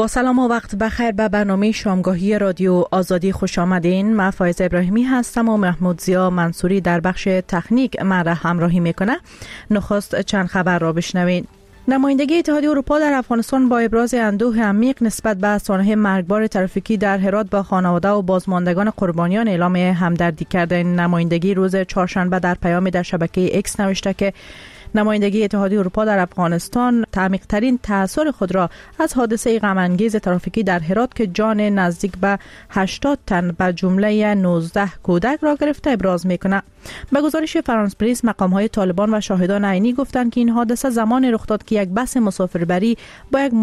با سلام و وقت بخیر به برنامه شامگاهی رادیو آزادی خوش آمدین. من فایز ابراهیمی هستم و محمود زیا منصوری در بخش تکنیک من را همراهی میکنه. نخست چند خبر را بشنوین. نمایندگی اتحادیه اروپا در افغانستان با ابراز اندوه عمیق نسبت به سانحه مرگبار ترافیکی در هرات با خانواده و بازماندگان قربانیان اعلام همدردی کرده. این نمایندگی روز چهارشنبه در پیامی در شبکه اکس نوشته که نمایندگی اتحادیه اروپا در افغانستان تعمیق‌ترین تأثیر خود را از حادثه غم‌انگیز ترافیکی در هرات که جان نزدیک به 80 تن به جمله 19 کودک را گرفته ابراز می‌کند. به گزارش فرانس پریس، مقام‌های طالبان و شاهدان عینی گفتند که این حادثه زمانی رخ داد که یک بس مسافربری با یک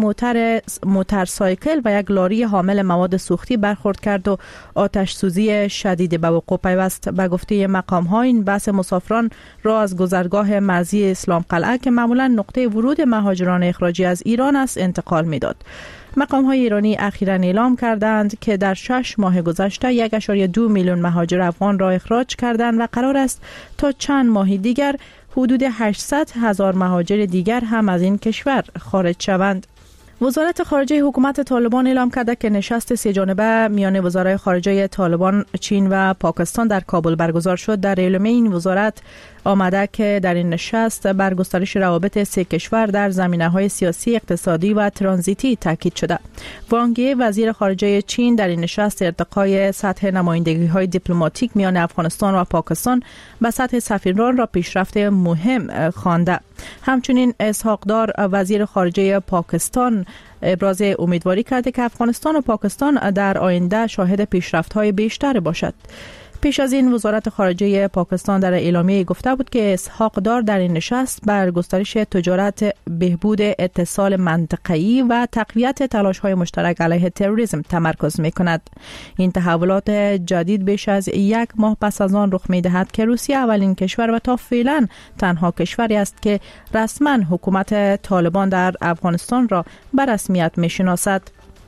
موتورسایکل و یک لاری حامل مواد سوختی برخورد کرد و آتش سوزی شدید به وقوع پیوست. به گفته مقام‌ها این بس مسافران را از گذرگاه مرزی اسلام قلعه که معمولا نقطه ورود مهاجران اخراجی از ایران است انتقال می‌داد. مقام‌های ایرانی اخیراً اعلام کردند که در 6 ماه گذشته 1.2 میلیون مهاجر افغان را اخراج کردند و قرار است تا چند ماه دیگر حدود 800,000 مهاجر دیگر هم از این کشور خارج شوند. وزارت خارجه حکومت طالبان اعلام کرده که نشست سه جانبه میان وزرای خارجه طالبان، چین و پاکستان در کابل برگزار شد. در اعلامیه این وزارت آمده که در این نشست بر گسترش روابط سه کشور در زمینه‌های سیاسی، اقتصادی و ترانزیتی تاکید شده. وانگ یی وزیر خارجه چین در این نشست ارتقای سطح نمایندگی‌های دیپلماتیک میان افغانستان و پاکستان به سطح سفیران را پیشرفت مهم خوانده. همچنین اسحاق دار وزیر خارجه پاکستان ابراز امیدواری کرده که افغانستان و پاکستان در آینده شاهد پیشرفت‌های بیشتر باشد. پیش از این وزارت خارجه پاکستان در اعلامیه گفته بود که اسحاق دار در این نشست بر گسترش تجارت، بهبود اتصال منطقه‌ای و تقویت تلاش‌های مشترک علیه تروریسم تمرکز می‌کند. این تحولات جدید بیش از یک ماه پس از آن رخ می‌دهد که روسیه اولین کشور و تا فعلا تنها کشوری است که رسما حکومت طالبان در افغانستان را به رسمیت می‌شناسد.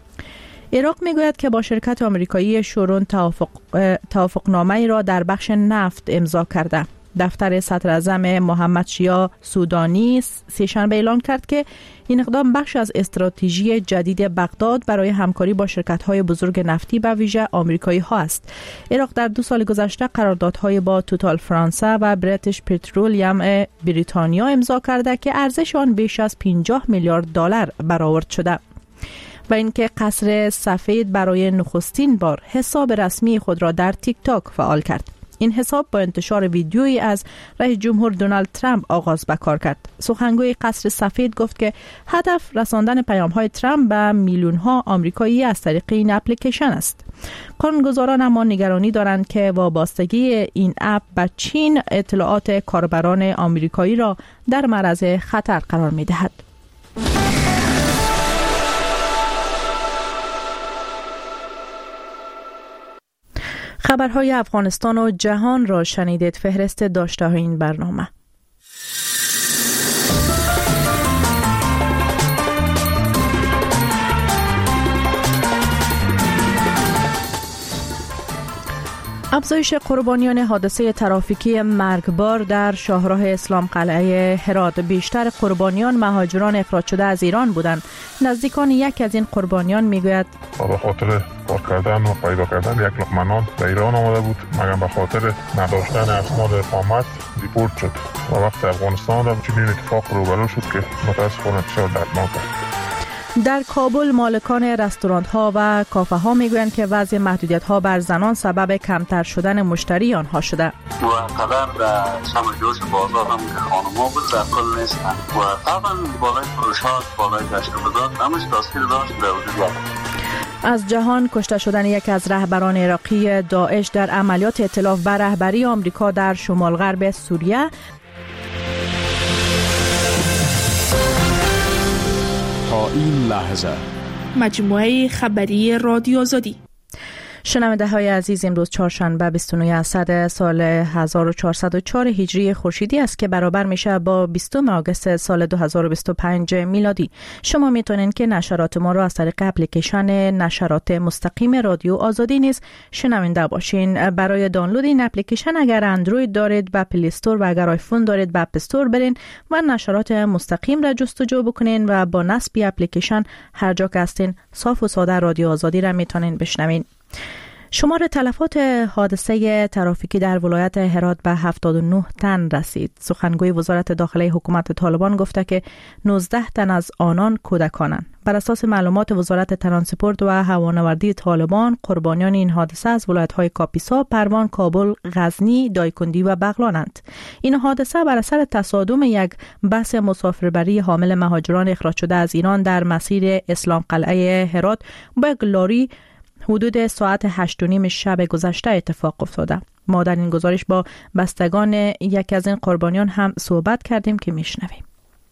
عراق میگوید که با شرکت آمریکایی شورون توافقنامه‌ای را در بخش نفت امضا کرده. دفتر صدراعظم محمد شیعه سودانی سه‌شنبه اعلام کرد که این اقدام بخش از استراتژی جدید بغداد برای همکاری با شرکت‌های بزرگ نفتی به ویژه آمریکایی‌ها است. عراق در 2 سال گذشته قراردادهای با توتال فرانسه و بریتیش پترولیم بریتانیا امضا کرده که ارزش آن بیش از 50 میلیارد دلار برآورد شده. و اینکه قصر سفید برای نخستین بار حساب رسمی خود را در تیک تاک فعال کرد. این حساب با انتشار ویدیویی از رئیس جمهور دونالد ترامپ آغاز به کار کرد. سخنگوی قصر سفید گفت که هدف رساندن پیام‌های ترامپ به میلیون‌ها آمریکایی از طریق این اپلیکیشن است. قانونگذاران اما نگرانی دارند که وابستگی این اپ به چین اطلاعات کاربران آمریکایی را در معرض خطر قرار می‌دهد. خبرهای افغانستان و جهان را شنیدید. فهرست داشته های این برنامه. افزایش قربانیان حادثه ترافیکی مرگبار در شاهراه اسلام قلعه هرات. بیشتر قربانیان مهاجران اخراج شده از ایران بودند. نزدیکان یک از این قربانیان میگوید به خاطر کار کردن و پیدا کردن یک لقمه نان به ایران آمده بود، مگر به خاطر نداشتن اسناد اقامت دیپورت شد و وقت افغانستان را چنین اتفاق روبرو شد که متاسفانه بسیار دردناک است. در کابل مالکان رستوران ها و کافه ها میگویند که وضع محدودیت ها بر زنان سبب کمتر شدن مشتری آنها شده. و قدر در سم جوش بازار هم که خانم‌ها بود در کل نیستن و طبعا بالای فروشات، بالای گشت و گذار همش تاثیر داشت در وجود. از جهان کشته شدن یک از رهبران عراقی داعش در عملیات ائتلاف بر رهبری آمریکا در شمال غرب سوریه. تا این لحظه مجموعه خبری رادیو آزادی. شنونده های عزیز، امروز چهارشنبه 29 اسد سال 1404 هجری خورشیدی است که برابر میشه با 20 آگوست سال 2025 میلادی. شما میتونین که نشرات ما را از طریق اپلیکیشن نشرات مستقیم رادیو آزادی نیز شنونده باشین. برای دانلود این اپلیکیشن اگر اندروید دارید به پلی استور و اگر آیفون دارید به اپ استور برین و نشرات مستقیم را جستجو بکنین و با نصب اپلیکیشن هر جا که هستین صاف و ساده رادیو آزادی را میتونین بشنوین. شمار تلفات حادثه ترافیکی در ولایت هرات به 79 تن رسید. سخنگوی وزارت داخلی حکومت طالبان گفته که 19 تن از آنان کودکانند. بر اساس معلومات وزارت ترانسپورت و هوانوردی طالبان، قربانیان این حادثه از ولایت‌های کاپیسا، پروان، کابل، غزنی، دایکندی و بغلانند. این حادثه بر اثر تصادم یک بس مسافربری حامل مهاجران اخراج شده از ایران در مسیر اسلام قلعه هرات با یک لاری حدود ساعت 8:30 شب گذشته اتفاق افتاده. ما در این گزارش با بستگان یکی از این قربانیان هم صحبت کردیم که میشنویم.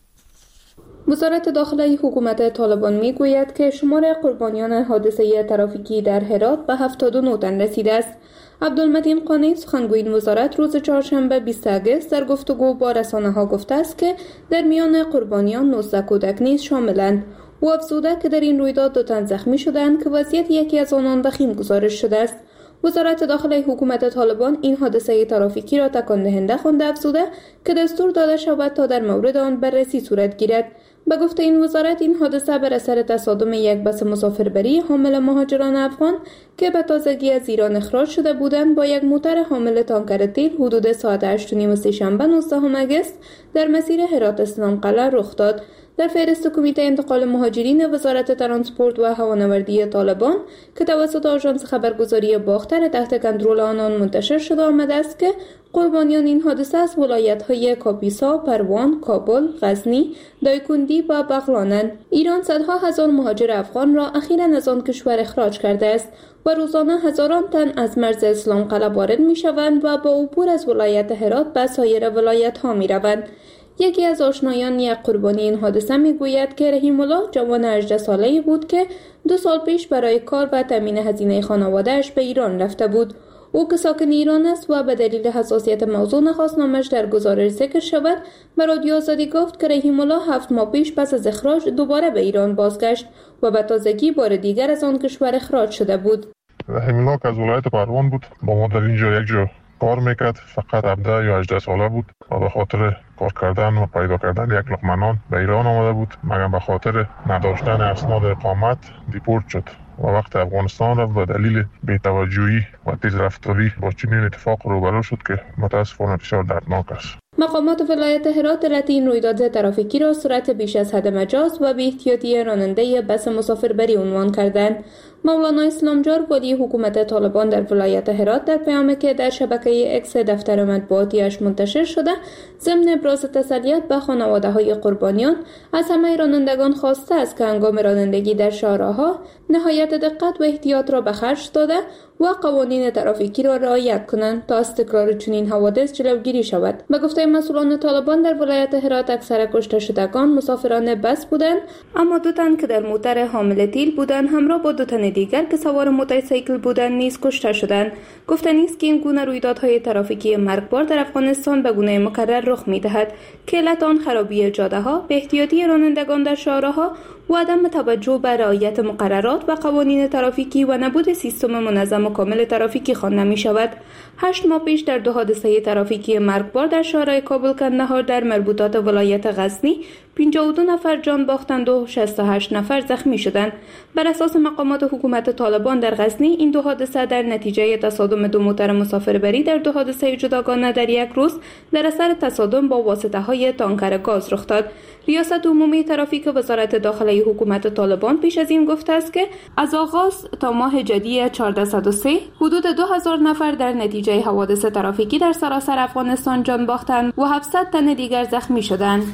وزارت داخلی حکومت طالبان میگوید که شمار قربانیان حادثه ترافیکی در هرات به 79 تن رسیده است. عبدالمتین قانی سخنگوی وزارت روز چهارشنبه 20 آگوست در گفتگو با رسانه‌ها گفته است که در میان قربانیان 19 کودک نیز شاملند. او افزوده که در این رویداد 2 تن زخمی شدند که وضعیت یکی از آنان وخیم گزارش شده است. وزارت داخلی حکومت طالبان این حادثه ترافیکی را تکان دهنده خوانده افزوده که دستور داده شود تا در مورد آن بررسی صورت گیرد. به گفته این وزارت، این حادثه بر اثر تصادم یک بس مسافربری حامل مهاجران افغان که به تازگی از ایران اخراج شده بودند با یک موتر حامل تانکر تیل حدود ساعت 8:30 سه‌شنبه 19 آگوست در مسیر هرات اسلام قلعه رخ داد. در فهرست کمیته انتقال مهاجرین وزارت ترانسپورت و هوانوردی طالبان که توسط آژانس خبرگزاری باختر تحت کنترل آنان منتشر شده آمده است که قربانیان این حادثه از ولایت‌های کاپیسا، پروان، کابل، غزنی، دایکندی و بغلانند. ایران صدها هزار مهاجر افغان را اخیراً از آن کشور اخراج کرده است و روزانه هزاران تن از مرز اسلام قلعه وارد می‌شوند و با عبور از ولایت هرات به سایر ولایت‌ها می‌روند. یکی از آشنایان یک قربانی این حادثه میگوید که رحیم الله جوان 18 ساله‌ای بود که 2 سال پیش برای کار و تامین هزینه خانواده‌اش به ایران رفته بود. او که ساکن ایران است و به دلیل حساسیت موضوع نخواست نامش در گزارش ذکر شود، به رادیو آزادی گفت که رحیم الله 7 ماه پیش پس از اخراج دوباره به ایران بازگشت و به تازگی بار دیگر از آن کشور اخراج شده بود. رحیم الله که از ولایت پروان بود، با ما در اینجا یک جا کار میکرد. فقط 17 یا 18 ساله بود و به خاطر کار کردن و پیدا کردن یک لقمه نان به ایران آمده بود، مگر به خاطر نداشتن اسناد اقامت دیپورت شد و وقت افغانستان رفت و دلیل بی‌توجهی و تیز رفتاری با چنین اتفاق روبرو شد که متاسفانه بسیار دردناک است. مقامات ولایت هرات علت این رویداد ترافیکی را سرعت بیش از حد مجاز و بی‌احتیاطی راننده بس مسافربری عنوان کردند. مولانا اسلامجار والی حکومت طالبان در ولایت هرات در پیامی که در شبکه اکس دفتر مطبوعاتی‌اش منتشر شده، ضمن ابراز تسلیت به خانواده‌های قربانیان از همه رانندگان خواسته است که هنگام رانندگی در شاهراه‌ها نهایت دقت و احتیاط را به خرج داده و قوانین ترافیکی را رعایت کنند تا از تکرار چنین حوادث جلوگیری شود. به گفته مسئولان طالبان در ولایت هرات اکثر کشته شدگان مسافران بس بودند، اما 2 تن که در موتر حامل تیل بودند همراه با 2 تن دیگر که سوار موتورسیکل بودند نیز کشته شدند. گفتنی است که این گونه رویدادهای ترافیکی مرگبار در افغانستان به گونه مکرر رخ می‌دهد که علت آن خرابی جاده‌ها، بی‌احتیاطی رانندگان در شاهراه‌ها و عدم توجه به رعایت مقررات و قوانین ترافیکی و نبود سیستم منظم و کامل ترافیکی خوانده می‌شود. 8 ماه پیش در 2 حادثه ترافیکی مرگبار در شهرهای کابل کندهار در مربوطات ولایت غزنی 52 نفر جان باختند و 68 نفر زخمی شدند. بر اساس مقامات حکومت طالبان در غزنی این 2 حادثه در نتیجه تصادم 2 موتر مسافربری در 2 حادثه جداگانه در یک روز در اثر تصادم با واسطه‌های تانکر گاز رخ داد. ریاست عمومی ترافیک وزارت داخلی حکومت طالبان پیش از این گفته است که از آغاز تا ماه جدی 1403 حدود 2000 نفر در نتیجه حوادث ترافیکی در سراسر افغانستان جان باختند و 700 تن دیگر زخمی شدند.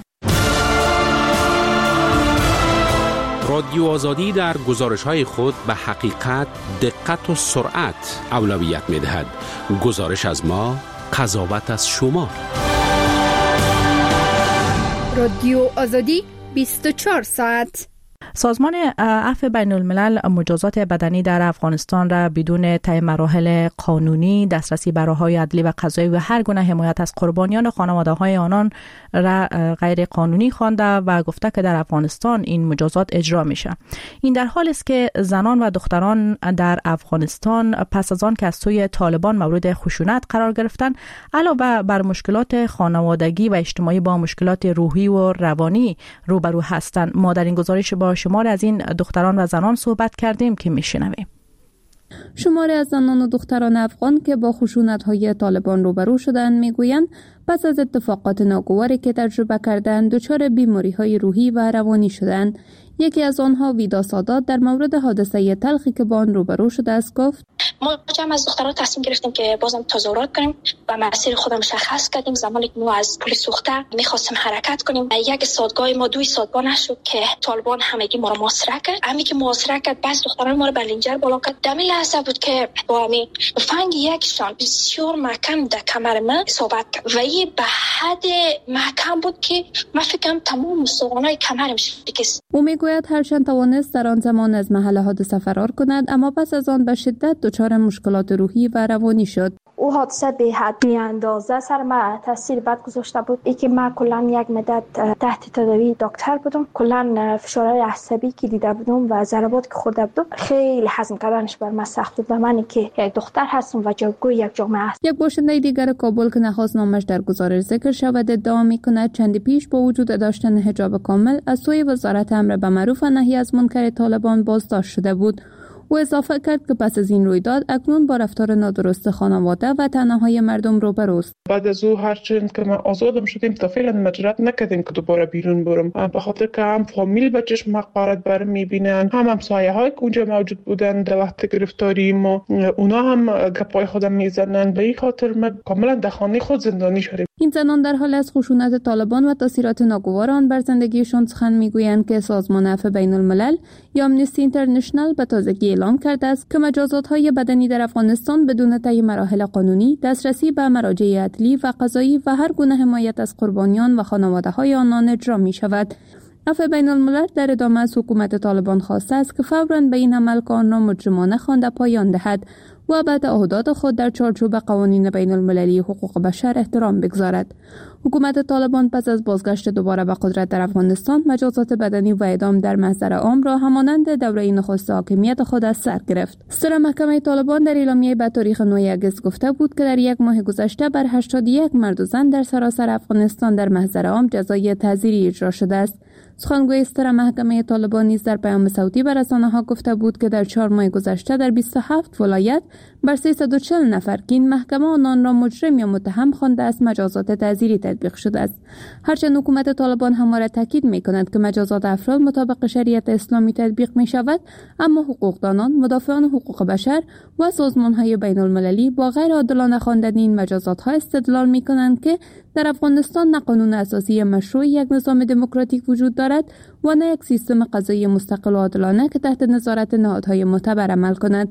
رادیو آزادی در گزارش‌های خود به حقیقت، دقت و سرعت اولویت می‌دهد. گزارش از ما، قضاوت از شما. رادیو آزادی 24 ساعت. سازمان عفو بین الملل مجازات بدنی در افغانستان را بدون طی مراحل قانونی، دسترسی به راه‌های عدلی و قضایی و هر گونه حمایت از قربانیان و خانواده‌های آنان را غیر قانونی خوانده و گفته که در افغانستان این مجازات اجرا میشه. این در حالی است که زنان و دختران در افغانستان پس از آن که از سوی طالبان مورد خشونت قرار گرفتن، علاوه بر مشکلات خانوادگی و اجتماعی با مشکلات روحی و روانی روبرو هستند. ما در این گزارش با شمار از این دختران و زنان صحبت کردیم که میشنویم. شماری از زنان و دختران افغان که با خشونت‌های طالبان روبرو شدند میگویند پس از اتفاقات ناگواری که تجربه کردند دچار بیماری‌های روحی و روانی شدند. یکی از آنها ویدا سادات در مورد حادثه تلخی که با آن روبرو شده است گفت: ما جمع از دخترها تصمیم گرفتیم که بازم تظاهرات کنیم و مسیر خودم مشخص کردیم. زمانی که ما از پل سوخته می‌خواستیم حرکت کنیم، یک سادگاه ما 2 سادگاه نشد که طالبان همگی ما را محاصره کرد. همین که محاصره کرد بس دختران ما را بلنجر بالا کرد. در این لحظه بود که با همین فنگ یکشان بسیار محکم در کمر من اصابت کرد و این به حد محکم بود که من فکرم تمام استخوان‌های کمرم شکست. او میگوید هرچند توانست در آن زمان از محل حادثه فرار کند، اما پس از آن به شدت دچار مشکلات روحی و روانی شد. او حادثه به حد بی‌اندازه سر من تاثیر بد گذاشته بود. ای که من کلا یک مدت تحت تداوی دکتر بودم، کلا فشارهای عصبی که دیده بودم و ضربات که خورده بودم خیلی هضم کردنش بر من سخت بود. من که یک دختر هستم و جوگوی یک جامعه است. یک باشنده دیگر کابل که نخواست نامش در گزارش ذکر شود ادعا می‌کند چند پیش با وجود داشتن حجاب کامل از سوی وزارت امر به معروف و نهی از منکر طالبان بازداشت شده بود. او اضافه کرد که پس از این رویداد اکنون با رفتار نادرست خانواده و تنهایی مردم روبروست. بعد از او هرچند که ما آزادم شدیم تا فعلا مجرد نکردیم که دوباره بیرون برم، به خاطر که هم فامیل به چشم حقارت بر میبینن، هم همسایه های که اونجا موجود بودن در وقت گرفتاری ما، اونا هم گپای خودم میزنن. به این خاطر ما کاملا در خانه خود زندانی شدیم. این زنان در حال از خشونت طالبان و تاثیرات ناگوار آن بر زندگیشان سخن میگویند که سازمان عفو بین الملل یا آمنستی اینترنشنال به تازگی اعلام کرده است که مجازات‌های بدنی در افغانستان بدون طی مراحل قانونی، دسترسی به مراجع عدلی و قضایی و هر گونه حمایت از قربانیان و خانواده‌های آنان اجرا می‌شود. عفو بین الملل در ادامه از حکومت طالبان خواسته است که فوراً به این عمل که آن را مجرمانه خوانده پایان دهد و به تعهدات خود در چارچوب قوانین بین المللی حقوق بشر احترام بگذارد. حکومت طالبان پس از بازگشت دوباره به قدرت در افغانستان مجازات بدنی و اعدام در محضر عام را همانند دوره نخست حاکمیت خود از سر گرفت. ستره محکمه طالبان در اعلامیه به تاریخ 9 اگست گفته بود که در یک ماه گذشته بر 81 مرد و زن در سراسر افغانستان در محضر عام جزای تعزیری اجرا شده است. سخنگوی ستره محکمه طالبان نیز در پیام صوتی به رسانه‌ها گفته بود که در 4 ماه گذشته در 27 ولایت بر 340 نفر که این محکمه آنان را مجرم یا متهم خوانده است مجازات تعزیری تطبیق شده است. هرچند حکومت طالبان همواره تاکید می‌کند که مجازات افراد مطابق شریعت اسلامی تطبیق می‌شود، اما حقوقدانان، مدافعان حقوق بشر و سازمان‌های بین‌المللی با غیر عادلانه خواندن این مجازات‌ها استدلال می‌کنند که در افغانستان نه قانون اساسی مشروع یک نظام دموکراتیک وجود دارد و نه یک سیستم قضایی مستقل و عادلانه که تحت نظارت نهادهای معتبر عمل کند.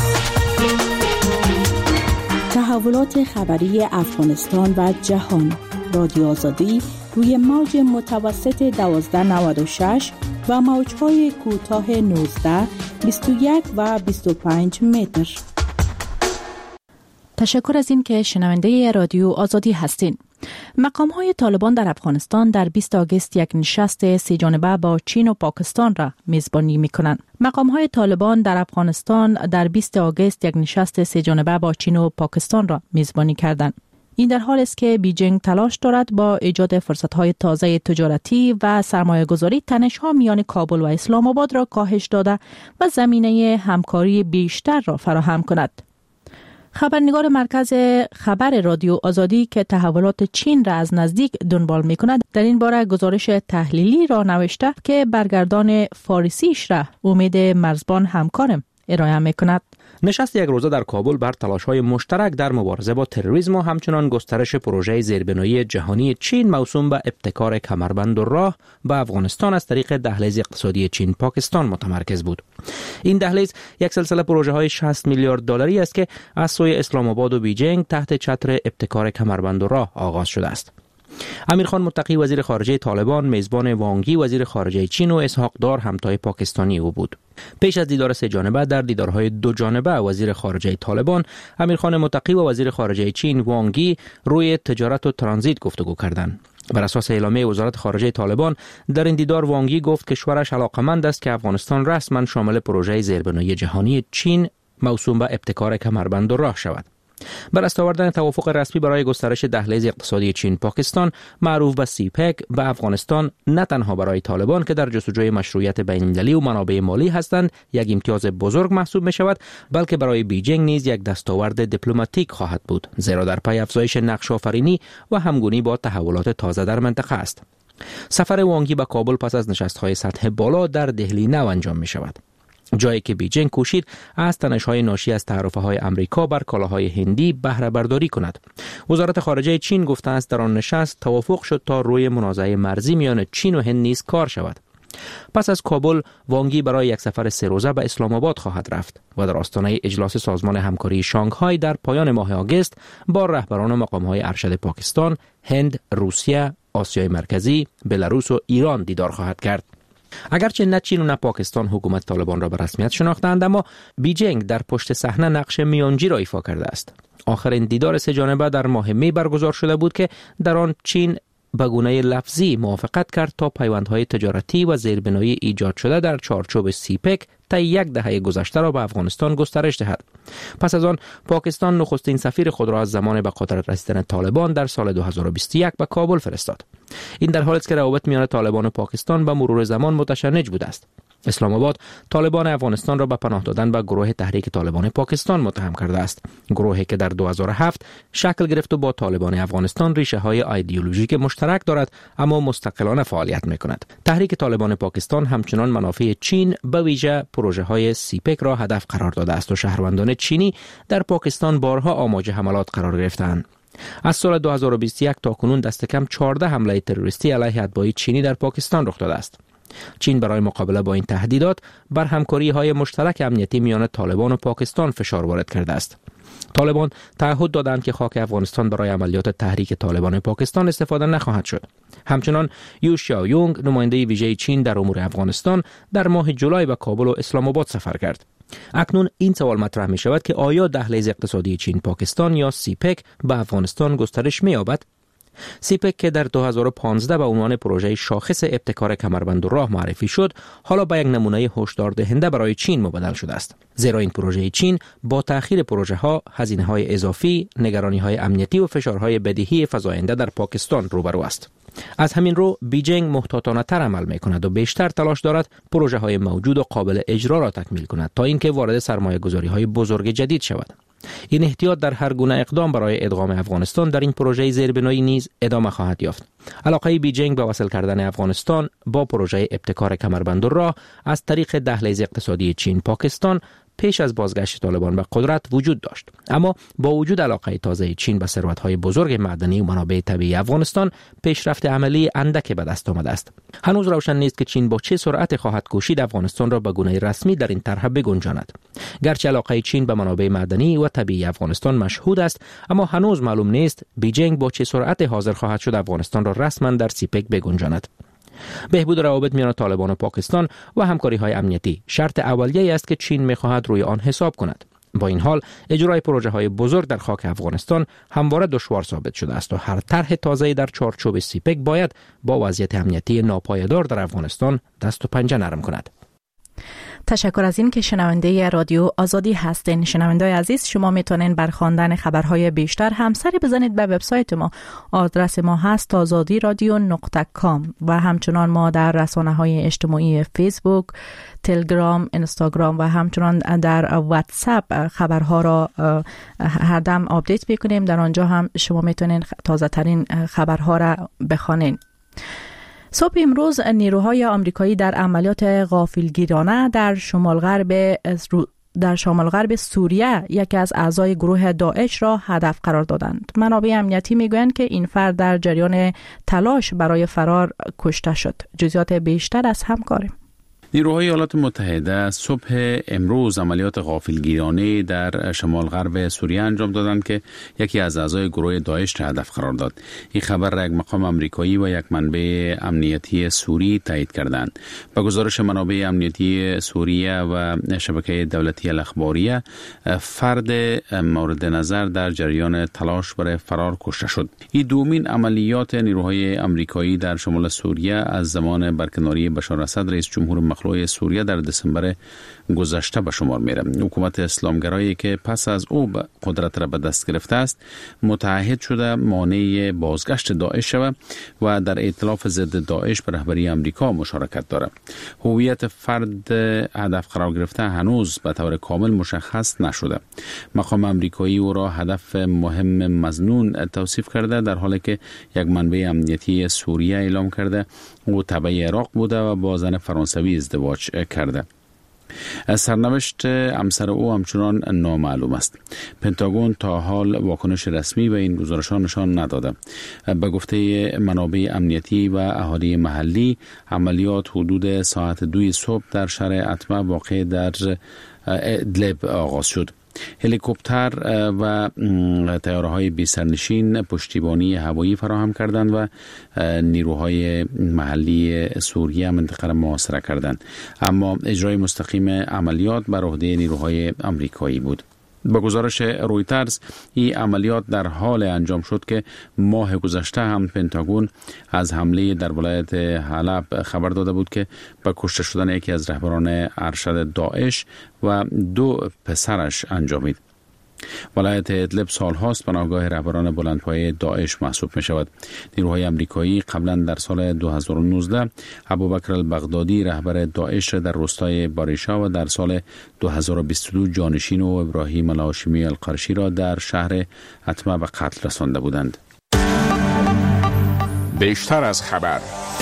تحولات خبری افغانستان و جهان. رادیو آزادی روی موج متوسط 1296 و موج‌های کوتاه 19، 21 و 25 متر. تشکر از این که شنونده رادیو آزادی هستین. مقام‌های طالبان در افغانستان در 20 آگوست یک نشست 3 جانبه با چین و پاکستان را میزبانی می‌کنند. مقام‌های طالبان در افغانستان در 20 آگوست یک نشست 3 جانبه با چین و پاکستان را میزبانی کردند. این در حالی است که بیجینگ تلاش دارد با ایجاد فرصت‌های تازه تجارتی و سرمایه‌گذاری تنش‌ها میان کابل و اسلام آباد را کاهش داده و زمینه همکاری بیشتر را فراهم کند. خبرنگار مرکز خبر رادیو آزادی که تحولات چین را از نزدیک دنبال می‌کند در این باره گزارش تحلیلی را نوشته که برگردان فارسیش را امید مرزبان همکارم ارائه می‌کند. نشست یک روزه در کابل بر تلاش‌های مشترک در مبارزه با تروریسم و همچنان گسترش پروژه زیربنایی جهانی چین موسوم به ابتکار کمربند و راه به افغانستان از طریق دهلیز اقتصادی چین پاکستان متمرکز بود. این دهلیز یک سلسله پروژه‌های 60 میلیارد دلاری است که از سوی اسلام آباد و بیجینگ تحت چتر ابتکار کمربند و راه آغاز شده است. امیرخان متقی وزیر خارجه طالبان میزبان وانگی وزیر خارجه چین و اسحاق دار همتای پاکستانی او بود. پیش از دیدار سه جانبه در دیدارهای دو جانبه وزیر خارجه طالبان، امیرخان متقی و وزیر خارجه چین وانگی روی تجارت و ترانزیت گفتگو کردند. بر اساس اعلامیه وزارت خارجه طالبان، در این دیدار وانگی گفت کشورش علاقمند است که افغانستان رسما شامل پروژه زیربنایی جهانی چین موسوم به ابتکار کمربند راه شود. بر دست آوردن توافق رسمی برای گسترش دهلیز اقتصادی چین پاکستان معروف به سیپک به افغانستان نه تنها برای طالبان که در جستجوی مشروعیت بین‌المللی و منابع مالی هستند یک امتیاز بزرگ محسوب می شود، بلکه برای بیجینگ نیز یک دستاورد دیپلماتیک خواهد بود، زیرا در پی افزایش نقش آفرینی و همگونی با تحولات تازه در منطقه است. سفر وانگی به کابل پس از نشست‌های سطح بالا در دهلی نو انجام می شود، جایی که بیجینگ کوشید از تنش‌های ناشی از تعرفه‌های امریکا بر کالاهای هندی بهره برداری کند. وزارت خارجه چین گفته است در آن نشست توافق شد تا روی منازعه مرزی میان چین و هند نیز کار شود. پس از کابل، وانگی برای یک سفر 3 روزه به اسلام آباد خواهد رفت و در آستانه اجلاس سازمان همکاری شانگهای در پایان ماه آگوست با رهبران مقام‌های ارشد پاکستان، هند، روسیه، آسیای مرکزی، بلاروس و ایران دیدار خواهد کرد. اگرچه نه چین و نه پاکستان حکومت طالبان را به رسمیت شناختند، اما بیجینگ در پشت صحنه نقش میانجی را ایفا کرده است. آخرین دیدار سه جانبه در ماه می برگزار شده بود که در آن چین به گونه لفظی موافقت کرد تا پیوندهای تجارتی و زیربنایی ایجاد شده در چارچوب سیپک تا 1 دهه گذشته را به افغانستان گسترش دهد. پس از آن پاکستان نخستین سفیر خود را از زمان به قدرت رسیدن طالبان در سال 2021 به کابل فرستاد. این در حالی است که روابط میان طالبان و پاکستان به مرور زمان متشنج بوده است. اسلام آباد طالبان افغانستان را به پناه دادن به گروه تحریک طالبان پاکستان متهم کرده است، گروهی که در 2007 شکل گرفت و با طالبان افغانستان ریشه های ایدئولوژیک مشترک دارد اما مستقلانه فعالیت می‌کند. تحریک طالبان پاکستان همچنان منافع چین به ویژه پروژه های سیپک را هدف قرار داده است و شهروندان چینی در پاکستان بارها آماج حملات قرار گرفتند. از سال 2021 تا کنون دست کم 14 حمله تروریستی علیه اتباع چینی در پاکستان رخ داده است. چین برای مقابله با این تهدیدات بر همکاری‌های مشترک امنیتی میان طالبان و پاکستان فشار وارد کرده است. طالبان تعهد دادند که خاک افغانستان برای عملیات تحریک طالبان پاکستان استفاده نخواهد شد. همچنان یو شیاویونگ نماینده ویژه چین در امور افغانستان در ماه جولای به کابل و اسلام آباد سفر کرد. اکنون این سوال مطرح می شود که آیا دهلیز اقتصادی چین پاکستان یا سیپک به افغانستان گسترش می یابد؟ سیپک که در 2015 به عنوان پروژه شاخص ابتکار کمربند راه معرفی شد، حالا به یک نمونه هشدار دهنده برای چین مبدل شده است. زیرا این پروژه چین با تأخیر پروژه ها، هزینه های اضافی، نگرانی های امنیتی و فشارهای بدیهی فزاینده در پاکستان روبرو است. از همین رو بیجینگ محتاطانه تر عمل می کند و بیشتر تلاش دارد پروژه های موجود و قابل اجرا را تکمیل کند تا اینکه وارد سرمایه گذاری های بزرگ جدید شود. این احتیاط در هر گونه اقدام برای ادغام افغانستان در این پروژه زیربنایی نیز ادامه خواهد یافت. علاقه بیجینگ به وصل کردن افغانستان با پروژه ابتکار کمربند راه از طریق دهلیز اقتصادی چین پاکستان پیش از بازگشت طالبان به قدرت وجود داشت، اما با وجود علاقه تازه چین به ثروت‌های بزرگ معدنی و منابع طبیعی افغانستان، پیشرفت عملی اندک به دست آمده است. هنوز روشن نیست که چین با چه سرعت خواهد کوشید افغانستان را به گونه رسمی در این طرح بگنجاند. گرچه علاقه چین به منابع معدنی و طبیعی افغانستان مشهود است، اما هنوز معلوم نیست بیجینگ با چه سرعت حاضر خواهد شد افغانستان را رسما در سیپک بگنجاند. بهبود روابط میان طالبان و پاکستان و همکاری‌های امنیتی شرط اولیه‌ای است که چین می‌خواهد روی آن حساب کند. با این حال اجرای پروژه‌های بزرگ در خاک افغانستان همواره دشوار ثابت شده است و هر طرح تازه‌ای در چارچوب سیپک باید با وضعیت امنیتی ناپایدار در افغانستان دست و پنجه نرم کند. تشکر از این که شنونده رادیو آزادی هستین. شنونده‌های عزیز، شما میتونین بر خواندن خبرهای بیشتر هم سری بزنید به وبسایت ما. آدرس ما هست azadiradio.com و همچنان ما در رسانه‌های اجتماعی فیسبوک، تلگرام، اینستاگرام و همچنان در واتساپ خبرها را هر دم آپدیت میکنیم. در آنجا هم شما میتونین تازه ترین خبرها را بخوانین. صبح امروز نیروهای آمریکایی در عملیات غافلگیرانه در شمال غرب سوریه یکی از اعضای گروه داعش را هدف قرار دادند. منابع امنیتی میگویند که این فرد در جریان تلاش برای فرار کشته شد. جزئیات بیشتر از همکاریم. نیروهای ایالات متحده صبح امروز عملیات غافلگیرانه در شمال غرب سوریه انجام دادند که یکی از اعضای گروه داعش را هدف قرار داد. این خبر را یک مقام آمریکایی و یک منبع امنیتی سوری تایید کردند. به گزارش منابع امنیتی سوریه و شبکه دولتی الاخباریه، فرد مورد نظر در جریان تلاش برای فرار کشته شد. این دومین عملیات نیروهای آمریکایی در شمال سوریه از زمان برکناری بشار اسد رئیس جمهور مخلوع سوریه در دسامبر گذشته به شمار میره. حکومت اسلامگرایی که پس از او قدرت را به دست گرفته است متعهد شده مانع بازگشت داعش شود و در ائتلاف ضد داعش به رهبری آمریکا مشارکت دارد. هویت فرد هدف قرار گرفته هنوز به طور کامل مشخص نشده. مقام آمریکایی او را هدف مهم مظنون توصیف کرده، در حالی که یک منبع امنیتی سوریه اعلام کرده او تبع عراق بوده و با زن فرانسوی ازدواج کرده. سرنوشت همسر او همچنان نامعلوم است. پنتاگون تا حال واکنش رسمی به این گزارش‌ها نشان نداده. به گفته منابع امنیتی و اهالی محلی، عملیات حدود ساعت 2 صبح در شهر اتمه واقع در ادلب آغاز شد. هلیکوپتر و طیاره‌های بی سرنشین پشتیبانی هوایی فراهم کردند و نیروهای محلی سوریه منطقه را محاصره کردند، اما اجرای مستقیم عملیات بر عهده نیروهای آمریکایی بود. با گزارش رویترز، این عملیات در حال انجام شد که ماه گذشته هم پنتاگون از حمله در ولایت حلب خبر داده بود که با کشته شدن یکی از رهبران ارشد داعش و 2 پسرش انجامید. ولایت ادلب سالهاست پناهگاه رهبران بلندپایه داعش محسوب می شود. نیروهای آمریکایی قبلا در سال 2019 ابوبکر البغدادی رهبر داعش در روستای باریشا و در سال 2022 جانشین و ابراهیم الهاشمی القرشی را در شهر اتمه به قتل رسانده بودند. بیشتر از خبر.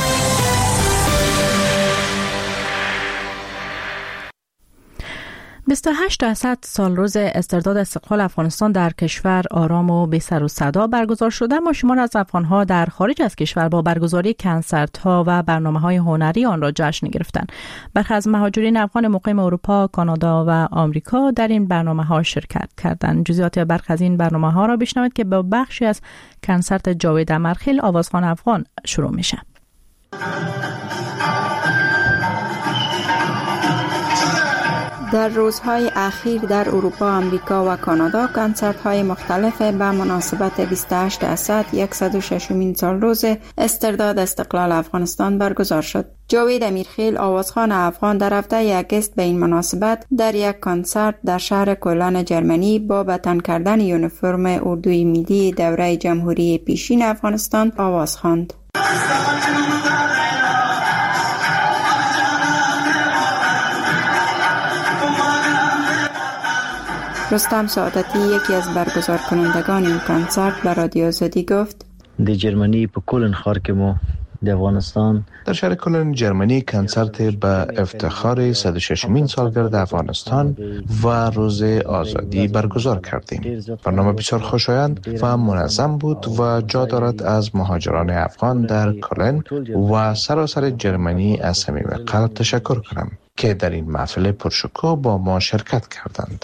28% سالروز استرداد استقلال افغانستان در کشور آرام و بی سر و صدا برگزار شده، اما شمار از افغان‌ها در خارج از کشور با برگزاری کنسرت‌ها و برنامه‌های هنری آن را جشن گرفتند. برخی از مهاجرین افغان مقیم اروپا، کانادا و آمریکا در این برنامه‌ها شرکت کردند. جزئیات برخی از این برنامه‌ها را بشنوید که با بخشی از کنسرت جاوید امرخیل آوازخوان افغان شروع میشه. در روزهای اخیر در اروپا، آمریکا و کانادا کنسرت‌های مختلف به مناسبت 28 اسد 106مین سالروز استرداد استقلال افغانستان برگزار شد. جاوید امیرخیل آوازخوان افغان در هفته اگست به این مناسبت در یک کنسرت در شهر کلان جرمنی با به تن کردن یونیفرم اردوی ملی دوره جمهوری پیشین افغانستان آواز خواند. رستم سعادتی یکی از برگزار کنندگان این کنسرت به رادیو آزادی گفت: در جرمنی په کلن ښار کې مو د افغانستان در شهر کلن جرمنی کنسرت به افتخار 106مین سالگرد افغانستان و روز آزادی برگزار کردیم. برنامه بسیار خوشایند و منظم بود و جا دارد از مهاجران افغان در کلن و سراسر جرمنی از صمیم قلب تشکر کنم که در این محفل پرشکوه با ما شرکت کردند.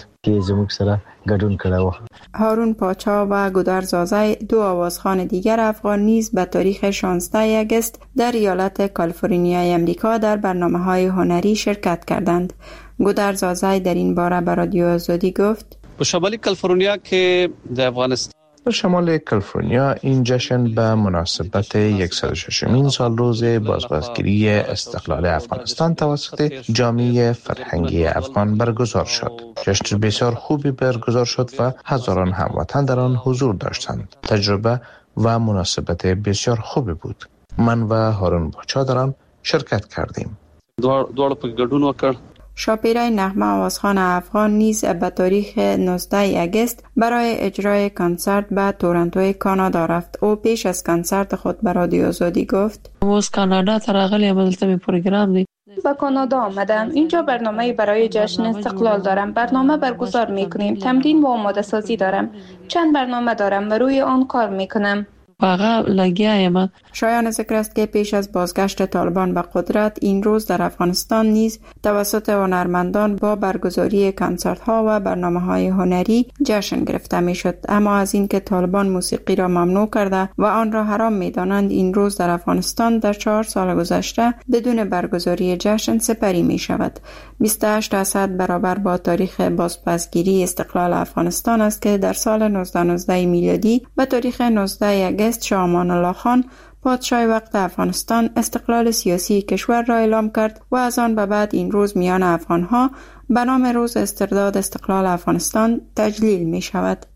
هارون پاچا و گودر زازای دو آوازخوان دیگر افغان نیز به تاریخ 16 اگست در ایالت کالیفرنیای امریکا در برنامه‌های هنری شرکت کردند. گودر زازای در این باره به رادیو آزادی گفت: به شمال کالیفرنیا که در افغانستان در شمال کالیفرنیا این جشن به مناسبت 106مین سالروز بازگیری استقلال افغانستان توسط جامعه فرهنگی افغان برگزار شد. جشن بسیار خوبی برگزار شد و هزاران هموطن در آن حضور داشتند. تجربه و مناسبت بسیار خوبی بود. من و هارون پاچا در آن شرکت کردیم. دوار په ګډون وکړ. شاپیرای نغمه آوازخوان افغان نیز به تاریخ 19 اگست برای اجرای کنسرت به تورنتو کانادا رفت. او پیش از کنسرت خود به رادیو آزادی گفت: از کانادا تراغلی عملتم پروگرام دی. با کانادا آمدم. اینجا برنامه برای جشن استقلال دارم. برنامه برگزار میکنیم. تمرین و آماده سازی دارم. چند برنامه دارم و روی آن کار میکنم. واقعا لگیایم. شایان ذکر است که پیش از بازگشت طالبان به قدرت این روز در افغانستان نیز توسط هنرمندان با برگزاری کنسرت ها و برنامه‌های هنری جشن گرفته میشد. اما از اینکه طالبان موسیقی را ممنوع کرده و آن را حرام می‌دانند، این روز در افغانستان در 4 سال گذشته بدون برگزاری جشن سپری می شود. 28 اسد برابر با تاریخ بازپسگیری استقلال افغانستان است که در سال 1919 میلادی به تاریخ 19 اگست شاه امان الله خان پادشاه وقت افغانستان استقلال سیاسی کشور را اعلام کرد و از آن به بعد این روز میان افغانها به نام روز استرداد استقلال افغانستان تجلیل می شود.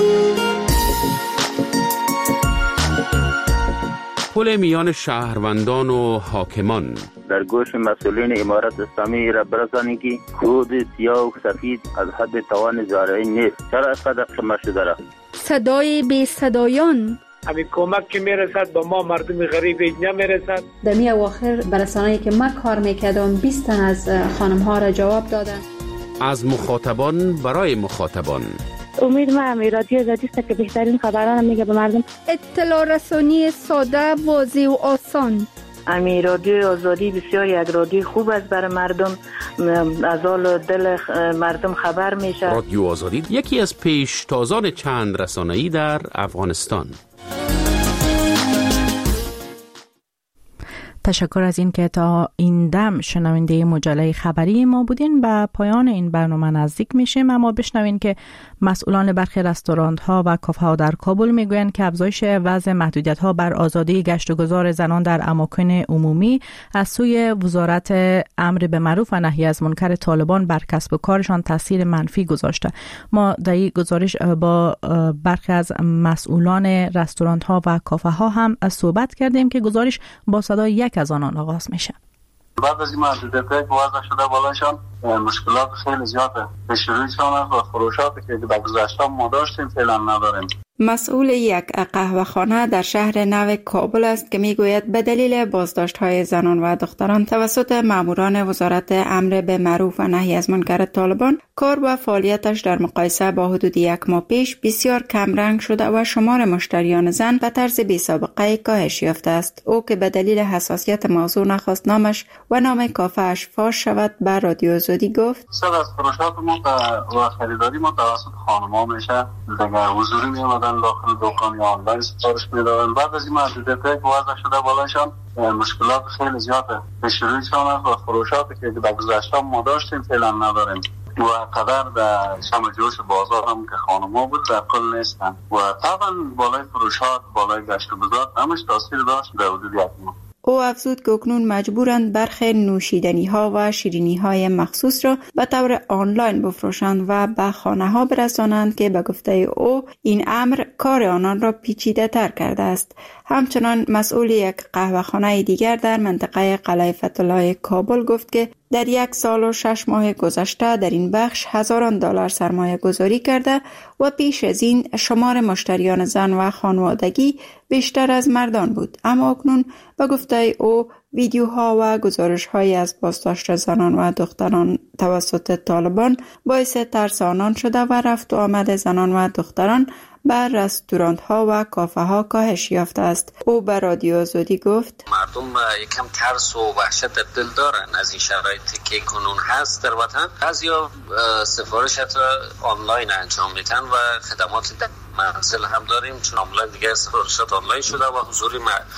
پل میان شهروندان و حاکمان در گوش مسئولین امارت اسلامی را برسانید که کود سیاه و سفید از حد توان زارعی نیست. چرا اینقدر قمه شده را؟ صدای بی صدایان، همین کمک که میرسد به ما مردم غریب نمیرسد. در می اواخر برسانه‌ای که ما کار میکردم 20 تن از خانم ها را جواب دادن. از مخاطبان برای مخاطبان. امید ما رادیو آزادی است که بهترین خبران میگه به مردم. اطلاع رسانی ساده، واضح و آسان. رادیو آزادی بسیار یک رادیو خوب است برای مردم، از حال دل مردم خبر میشه. رادیو آزادی یکی از پیشتازان چند رسانه‌ای در افغانستان. تشکر از این که تا این دم شنونده مجله خبری ما بودین. به پایان این برنامه نزدیک میشیم، اما بشنوین که مسئولان برخی رستوران ها و کافه ها در کابل میگویند که افزایش وضع محدودیت ها بر آزادی گشت و گذار زنان در اماکن عمومی از سوی وزارت امر به معروف و نهی از منکر طالبان بر کسب و کارشان تاثیر منفی گذاشته. ما در این گزارش با برخی از مسئولان رستوران ها و کافه ها هم صحبت کردیم که گزارش با صدای یک از آنان آغاز میشه. بعد از این محدودیت که وضع شده بالاشان مشکلات خیلی زیاده. به شروعشان و فروشاتی که در گذشته ما داشتیم فعلا نداریم. مسئول یک قهوه‌خانه در شهر نو کابل است که میگوید به دلیل بازداشت‌های زنان و دختران توسط ماموران وزارت امر به معروف و نهی از منکر طالبان کار و فعالیتش در مقایسه با حدود 1 ماه پیش بسیار کمرنگ شده و شمار مشتریان زن به طرز بی‌سابقه کاهش یافته است. او که به دلیل حساسیت موضوع نخواست نامش و نام کافه‌اش فاش شود به رادیو آزادی گفت: صد از فروشات ما و خریداری ما توسط خانم‌ها میشه. دیگه حضوری میاد داخل دکان یا آنلاین سفارش میدادن. بعد از این محدودیت که وضع شده بالاشان مشکلات خیلی زیاده. به شروعشان و فروشاتی که در گذشته ما داشتیم فعلا نداریم و قدر در شم جوش بازار هم که خانم‌ها بود در کل نیستن و طبعا بالای فروشات، بالای گشت و گذار همش تاثیر داشت در حدود 1 ماه. او افزود که اکنون مجبورند برخی نوشیدنی ها و شیرینی های مخصوص را به طور آنلاین بفروشند و به خانه ها برسانند که به گفته او این امر کار آنان را پیچیده تر کرده است. همچنان مسئول یک قهوه‌خانه دیگر در منطقه قلعه فتح‌الله کابل گفت که در 1 سال و 6 ماه گذشته در این بخش هزاران دلار سرمایه گذاری کرده و پیش از این شمار مشتریان زن و خانوادگی بیشتر از مردان بود. اما اکنون به گفته او ویدیوها و گزارش‌هایی از بازداشت زنان و دختران توسط طالبان باعث ترس آنان شده و رفت و آمد زنان و دختران بر رستوران‌ها و کافه‌ها کاهش یافته است. او به رادیو آزادی گفت: مردم یکم ترس و وحشت در دل دارن از این شرایطی که کنون هست در وطن. بعضیا سفارش حتی آنلاین انجام میدن و خدمات در منزل هم داریم، چون آنلاین دیگه سفارشات آنلاین شده و حضور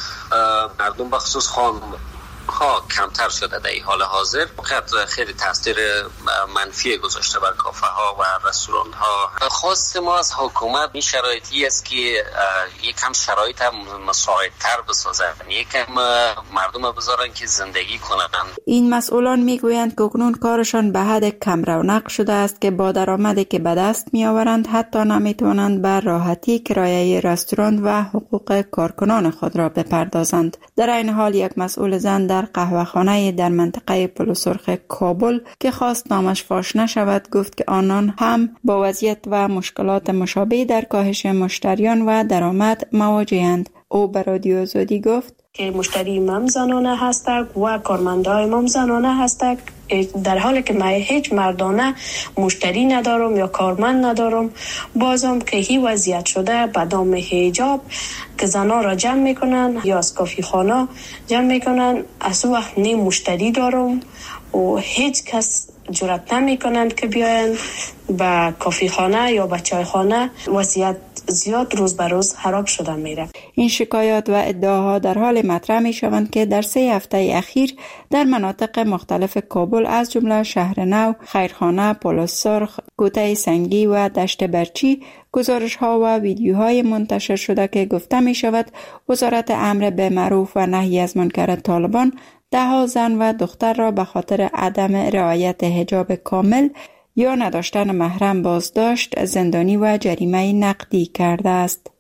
مردم بخصوص خانم ها کمتر شده در این حال حاضر. فقط خیلی تاثیر منفی گذاشته بر کافه ها و رستوران ها. خواست ما از حکومت این شرایطی است که یکم شرایط مساعدتر بسازن، یکم مردم بذارن که زندگی کنن. این مسئولان میگویند که اکنون کارشان به حد کم رونق شده است که با درآمدی که به دست میآورند حتی نمیتوانند بر راحتی کرایه رستوران و حقوق کارکنان خود را بپردازند. در این حال یک مسئول زن در قهوه‌خانه در منطقه پل سرخ کابل که خواست نامش فاش نشود گفت که آنان هم با وضعیت و مشکلات مشابه در کاهش مشتریان و درآمد مواجه‌اند. او به رادیو آزادی گفت که مشتری مم زنانه هستند و کارمندای مم زنانه هستند، در حالی که من هیچ مردانه مشتری ندارم یا کارمند ندارم. بازم که هی وضعیت شده به دام حجاب که زنان را جمع میکنن یا از کافی خانه جمع میکنن، از وقت نی مشتری دارم و هیچ کس جرأت نمیکنند که بیاین به کافی خانه یا به چای خانه. وضعیت زیاد روز به روز خراب شده میره. این شکایات و ادعاها در حال مطرح می شوند که در 3 هفته اخیر در مناطق مختلف کابل از جمله شهر نو، خیرخانه، پل سرخ، کوته سنگی و دشت برچی گزارش ها و ویدیوهای منتشر شده که گفته می شود وزارت امر به معروف و نهی از منکر طالبان 10 زن و دختر را به خاطر عدم رعایت حجاب کامل یا نداشتن محرم بازداشت، زندانی و جریمه نقدی کرده است.